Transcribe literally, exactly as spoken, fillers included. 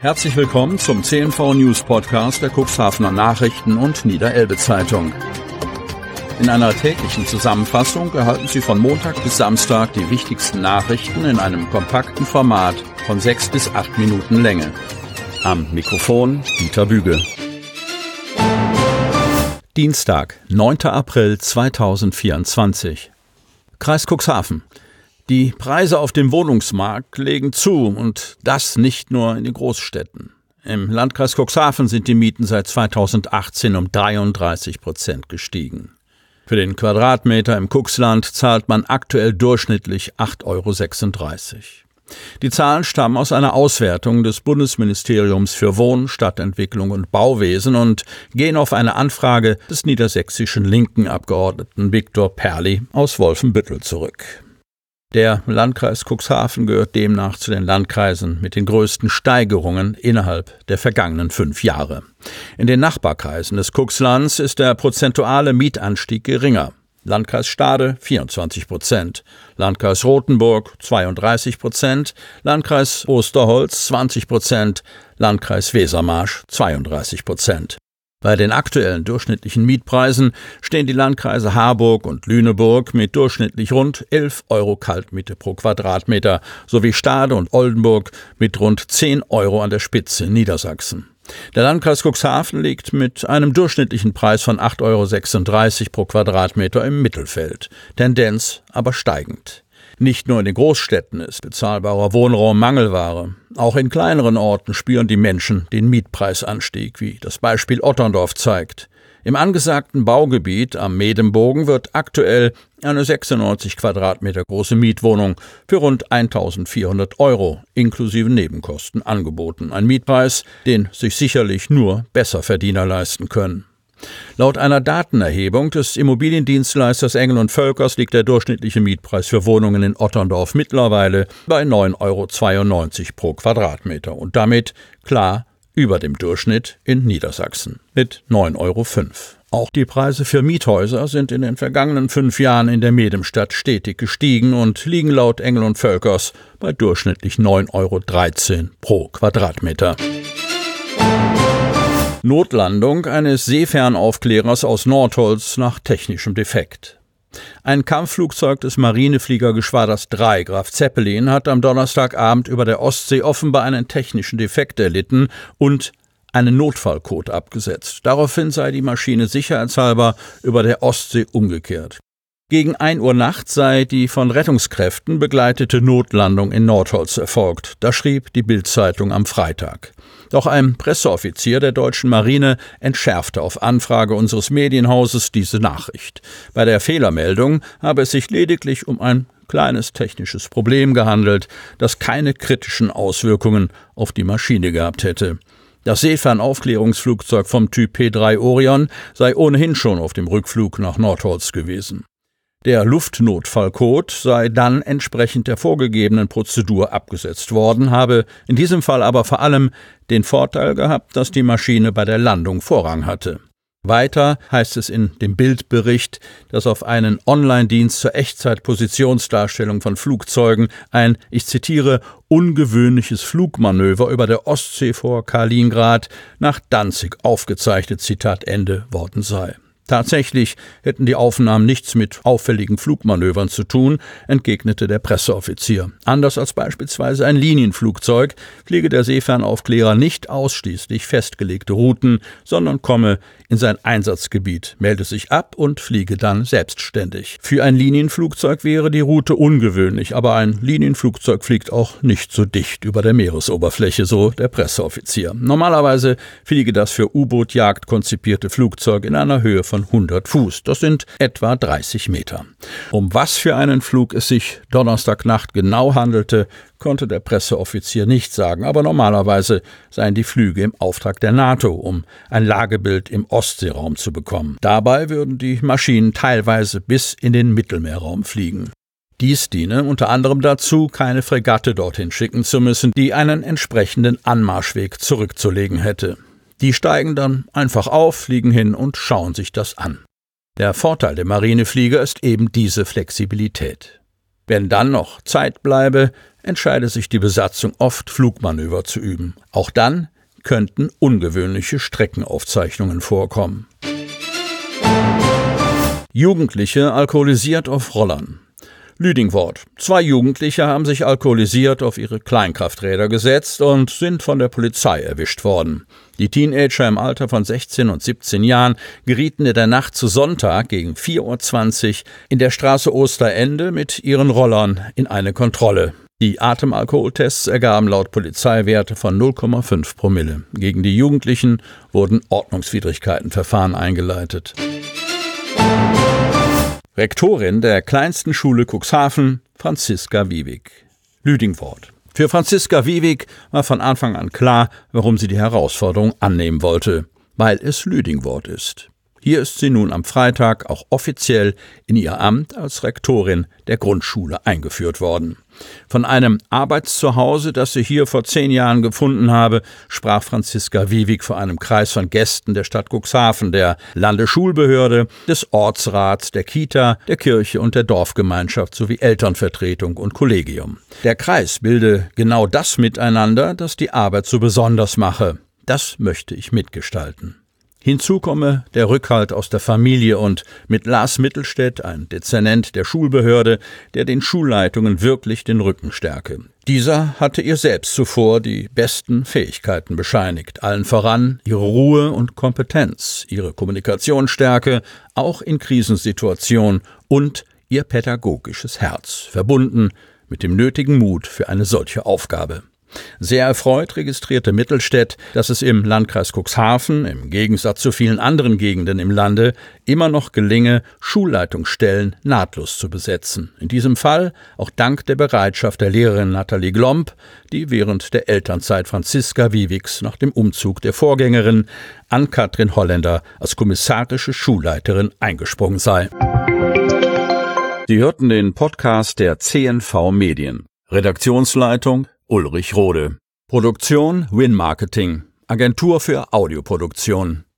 Herzlich willkommen zum C N V News Podcast der Cuxhavener Nachrichten und Niederelbe Zeitung. In einer täglichen Zusammenfassung erhalten Sie von Montag bis Samstag die wichtigsten Nachrichten in einem kompakten Format von sechs bis acht Minuten Länge. Am Mikrofon Dieter Büge. Dienstag, neunter April zweitausendvierundzwanzig. Kreis Cuxhaven. Die Preise auf dem Wohnungsmarkt legen zu und das nicht nur in den Großstädten. Im Landkreis Cuxhaven sind die Mieten seit zweitausendachtzehn um dreiunddreißig Prozent gestiegen. Für den Quadratmeter im Cuxland zahlt man aktuell durchschnittlich acht Euro sechsunddreißig. Die Zahlen stammen aus einer Auswertung des Bundesministeriums für Wohnen, Stadtentwicklung und Bauwesen und gehen auf eine Anfrage des niedersächsischen linken Abgeordneten Viktor Perli aus Wolfenbüttel zurück. Der Landkreis Cuxhaven gehört demnach zu den Landkreisen mit den größten Steigerungen innerhalb der vergangenen fünf Jahre. In den Nachbarkreisen des Cuxlands ist der prozentuale Mietanstieg geringer. Landkreis Stade vierundzwanzig Prozent, Landkreis Rothenburg zweiunddreißig Prozent, Landkreis Osterholz zwanzig Prozent, Landkreis Wesermarsch zweiunddreißig Prozent. Bei den aktuellen durchschnittlichen Mietpreisen stehen die Landkreise Harburg und Lüneburg mit durchschnittlich rund elf Euro Kaltmiete pro Quadratmeter sowie Stade und Oldenburg mit rund zehn Euro an der Spitze in Niedersachsen. Der Landkreis Cuxhaven liegt mit einem durchschnittlichen Preis von acht Euro sechsunddreißig pro Quadratmeter im Mittelfeld, Tendenz aber steigend. Nicht nur in den Großstädten ist bezahlbarer Wohnraum Mangelware. Auch in kleineren Orten spüren die Menschen den Mietpreisanstieg, wie das Beispiel Otterndorf zeigt. Im angesagten Baugebiet am Medembogen wird aktuell eine sechsundneunzig Quadratmeter große Mietwohnung für rund eintausendvierhundert Euro inklusive Nebenkosten angeboten. Ein Mietpreis, den sich sicherlich nur Besserverdiener leisten können. Laut einer Datenerhebung des Immobiliendienstleisters Engel und Völkers liegt der durchschnittliche Mietpreis für Wohnungen in Otterndorf mittlerweile bei neun Euro zweiundneunzig pro Quadratmeter und damit klar über dem Durchschnitt in Niedersachsen mit neun Euro fünf. Auch die Preise für Miethäuser sind in den vergangenen fünf Jahren in der Medemstadt stetig gestiegen und liegen laut Engel und Völkers bei durchschnittlich neun Euro dreizehn pro Quadratmeter. Notlandung eines Seefernaufklärers aus Nordholz nach technischem Defekt. Ein Kampfflugzeug des Marinefliegergeschwaders drei Graf Zeppelin hat am Donnerstagabend über der Ostsee offenbar einen technischen Defekt erlitten und einen Notfallcode abgesetzt. Daraufhin sei die Maschine sicherheitshalber über der Ostsee umgekehrt. Gegen ein Uhr nachts sei die von Rettungskräften begleitete Notlandung in Nordholz erfolgt. Das schrieb die Bild-Zeitung am Freitag. Doch ein Presseoffizier der deutschen Marine entschärfte auf Anfrage unseres Medienhauses diese Nachricht. Bei der Fehlermeldung habe es sich lediglich um ein kleines technisches Problem gehandelt, das keine kritischen Auswirkungen auf die Maschine gehabt hätte. Das Seefernaufklärungsflugzeug vom Typ P drei Orion sei ohnehin schon auf dem Rückflug nach Nordholz gewesen. Der Luftnotfallcode sei dann entsprechend der vorgegebenen Prozedur abgesetzt worden, habe in diesem Fall aber vor allem den Vorteil gehabt, dass die Maschine bei der Landung Vorrang hatte. Weiter heißt es in dem Bildbericht, dass auf einen Online-Dienst zur Echtzeit-Positionsdarstellung von Flugzeugen ein, ich zitiere, ungewöhnliches Flugmanöver über der Ostsee vor Kaliningrad nach Danzig aufgezeichnet, Zitat Ende, worden sei. Tatsächlich hätten die Aufnahmen nichts mit auffälligen Flugmanövern zu tun, entgegnete der Presseoffizier. Anders als beispielsweise ein Linienflugzeug fliege der Seefernaufklärer nicht ausschließlich festgelegte Routen, sondern komme in sein Einsatzgebiet, melde sich ab und fliege dann selbstständig. Für ein Linienflugzeug wäre die Route ungewöhnlich, aber ein Linienflugzeug fliegt auch nicht so dicht über der Meeresoberfläche, so der Presseoffizier. Normalerweise fliege das für U-Boot-Jagd konzipierte Flugzeug in einer Höhe von hundert Fuß. Das sind etwa dreißig Meter. Um was für einen Flug es sich Donnerstagnacht genau handelte, konnte der Presseoffizier nicht sagen, aber normalerweise seien die Flüge im Auftrag der NATO, um ein Lagebild im Ostseeraum zu bekommen. Dabei würden die Maschinen teilweise bis in den Mittelmeerraum fliegen. Dies diene unter anderem dazu, keine Fregatte dorthin schicken zu müssen, die einen entsprechenden Anmarschweg zurückzulegen hätte. Die steigen dann einfach auf, fliegen hin und schauen sich das an. Der Vorteil der Marineflieger ist eben diese Flexibilität. Wenn dann noch Zeit bleibe, entscheide sich die Besatzung oft, Flugmanöver zu üben. Auch dann könnten ungewöhnliche Streckenaufzeichnungen vorkommen. Jugendliche alkoholisiert auf Rollern. Lüdingwort. Zwei Jugendliche haben sich alkoholisiert auf ihre Kleinkrafträder gesetzt und sind von der Polizei erwischt worden. Die Teenager im Alter von sechzehn und siebzehn Jahren gerieten in der Nacht zu Sonntag gegen vier Uhr zwanzig in der Straße Osterende mit ihren Rollern in eine Kontrolle. Die Atemalkoholtests ergaben laut Polizei Werte von null Komma fünf Promille. Gegen die Jugendlichen wurden Ordnungswidrigkeitenverfahren eingeleitet. Rektorin der kleinsten Schule Cuxhaven, Franziska Wiewig. Lüdingwort. Für Franziska Wiewig war von Anfang an klar, warum sie die Herausforderung annehmen wollte, weil es Lüdingwort ist. Hier ist sie nun am Freitag auch offiziell in ihr Amt als Rektorin der Grundschule eingeführt worden. Von einem Arbeitszuhause, das sie hier vor zehn Jahren gefunden habe, sprach Franziska Wiewig vor einem Kreis von Gästen der Stadt Cuxhaven, der Landesschulbehörde, des Ortsrats, der Kita, der Kirche und der Dorfgemeinschaft sowie Elternvertretung und Kollegium. Der Kreis bilde genau das miteinander, das die Arbeit so besonders mache. Das möchte ich mitgestalten. Hinzu komme der Rückhalt aus der Familie und mit Lars Mittelstädt, ein Dezernent der Schulbehörde, der den Schulleitungen wirklich den Rücken stärke. Dieser hatte ihr selbst zuvor die besten Fähigkeiten bescheinigt, allen voran ihre Ruhe und Kompetenz, ihre Kommunikationsstärke, auch in Krisensituationen und ihr pädagogisches Herz, verbunden mit dem nötigen Mut für eine solche Aufgabe. Sehr erfreut registrierte Mittelstädt, dass es im Landkreis Cuxhaven, im Gegensatz zu vielen anderen Gegenden im Lande, immer noch gelinge, Schulleitungsstellen nahtlos zu besetzen. In diesem Fall auch dank der Bereitschaft der Lehrerin Nathalie Glomb, die während der Elternzeit Franziska Wiewigs nach dem Umzug der Vorgängerin Ann-Kathrin Holländer als kommissarische Schulleiterin eingesprungen sei. Sie hörten den Podcast der C N V Medien. Redaktionsleitung Ulrich Rode. Produktion Win Marketing, Agentur für Audioproduktion.